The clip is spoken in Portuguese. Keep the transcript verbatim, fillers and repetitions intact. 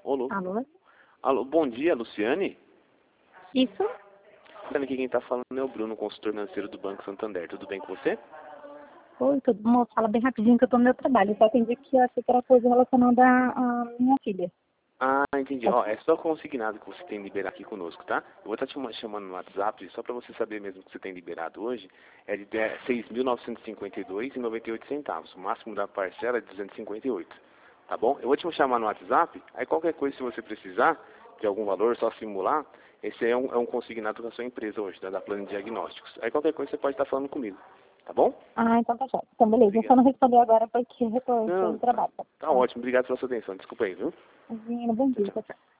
Alô? Alô? Alô, bom dia, Luciane? Isso? Luciane, aqui quem tá falando é o Bruno, consultor financeiro do Banco Santander. Tudo bem com você? Oi, tudo bom? Fala bem rapidinho que eu tô no meu trabalho. Eu só atendi que eu achei que era coisa relacionada à minha filha. Ah, entendi. Pode Ó, ser? é só consignado que você tem liberado aqui conosco, tá? Eu vou estar te ma- chamando no WhatsApp, só para você saber mesmo que você tem liberado hoje, é de seis mil novecentos e cinquenta e dois reais e noventa e oito centavos. O máximo da parcela é de duzentos e cinquenta e oito. Tá bom? Eu vou te chamar no WhatsApp, aí qualquer coisa, se você precisar de algum valor, só simular, esse aí é um, é um consignado da sua empresa hoje, da, da Plano de Diagnósticos. Aí qualquer coisa você pode estar falando comigo, tá bom? Ah, então tá certo. Então beleza. Eu só Obrigado. não respondi agora porque eu tô tô Não, no tá, trabalho. Tá tá bom? ótimo. Obrigado pela sua atenção. Desculpa aí, viu? Imagina, bom Tchau, dia. tchau. Tchau, tchau.